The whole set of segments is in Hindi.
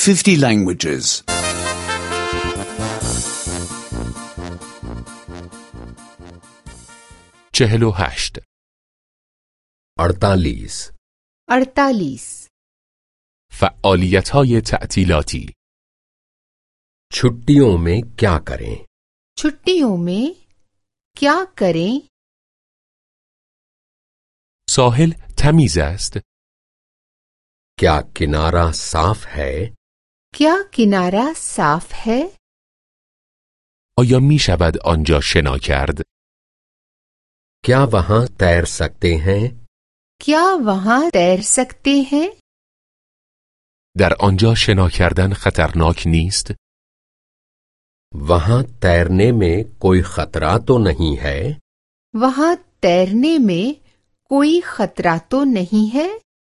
50 languages. 48 48 فعالیت‌های تعطیلاتی छुट्टियों में क्या करें? छुट्टियों में क्या करें? ساحل تمیز است؟ क्या किनारा साफ है? क्या किनारा साफ है? آیا می شود آنجا شنا کرد؟ क्या वहां तैर सकते हैं? क्या वहां तैर सकते हैं? در آنجا شنا کردن خطرناک نیست؟ वहां तैरने में कोई खतरा तो नहीं है? वहां तैरने में कोई खतरा तो नहीं है?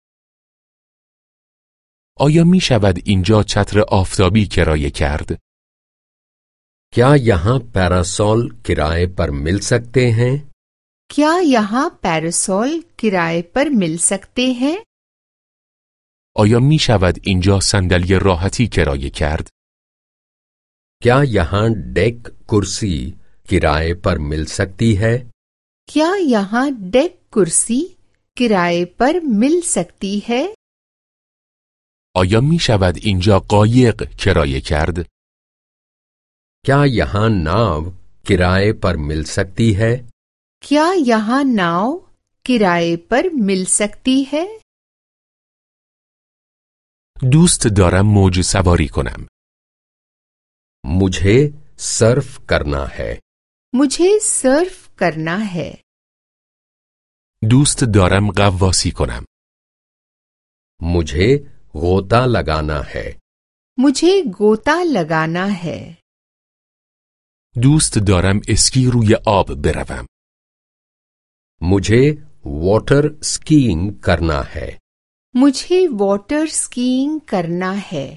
آیا می شود اینجا چتر آفتابی کرایه کرد؟ क्या यहाँ पैरासोल किराए पर मिल सकते हैं? क्या यहाँ पैरासोल किराए पर मिल सकते हैं? آیا می شود اینجا صندلی راحتی کرایه کرد؟ क्या यहाँ डेक कुर्सी किराए पर मिल सकती है? क्या यहाँ डेक कुर्सी किराए पर मिल सकती है? آیا می شود اینجا قایق کرایه کرد؟ क्या यहाँ नाव किराए पर मिल सकती है? क्या यहाँ नाव किराए पर मिल सकती है? دوست دارم موج سواری کنم. मुझे सर्फ करना है. मुझे सर्फ करना है. دوست دارم غواصی کنم. मुझे गोता लगाना है. मुझे गोता लगाना है. دوست دارم اسکی روی آب بروم. मुझे वाटर स्कीइंग करना है. मुझे वाटर स्कीइंग करना है.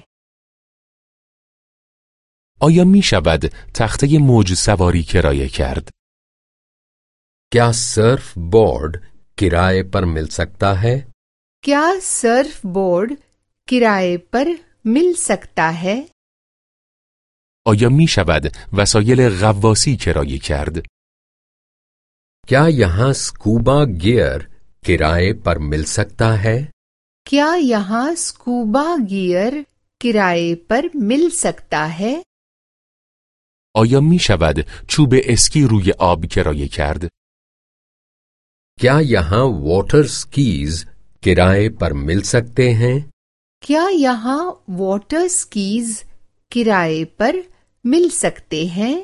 آیا می شود تخته موج سواری کرایه کرد؟ क्या सर्फ बोर्ड किराए पर मिल सकता है? क्या सर्फ बोर्ड किराए पर मिल सकता है? آیا می شود وسایل غواصی کرایه کرد؟ क्या यहाँ स्कूबा गियर किराए पर मिल सकता है? क्या यहाँ स्कूबा गियर किराए पर मिल सकता है? آیا می شود چوب اسکی روی آب کرایه کرد؟ क्या यहाँ वाटर स्कीज किराए पर मिल सकते हैं? क्या यहाँ वाटर स्कीज किराए पर मिल सकते हैं?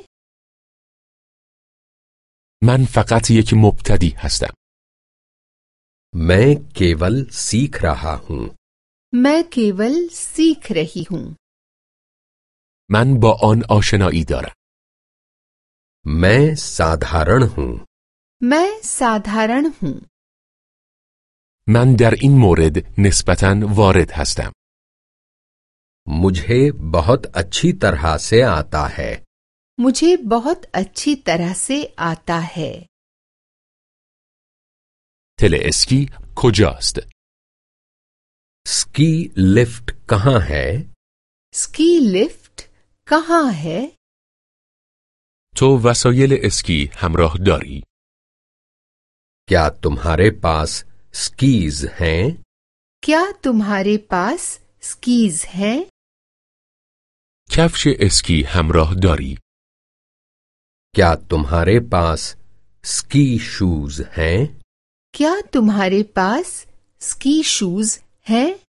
من فقط یک مبتدی هستم. मैं केवल सीख रहा हूँ. मैं केवल सीख रही हूँ. من با آن آشنایی دارم. मैं साधारण हूँ. मैं साधारण हूँ. من در این مورد نسبتاً وارد هستم. मुझे बहुत अच्छी तरह से आता है. मुझे बहुत अच्छी तरह से आता है. تل اسکی کجاست؟ स्की लिफ्ट कहाँ है? स्की लिफ्ट कहाँ है? تو وسایل اسکی همراه داری؟ क्या तुम्हारे पास स्कीज हैं? क्या तुम्हारे पास स्कीज हैं? کفش اسکی همراه داری؟ क्या तुम्हारे पास स्की शूज हैं? क्या तुम्हारे पास स्की शूज हैं?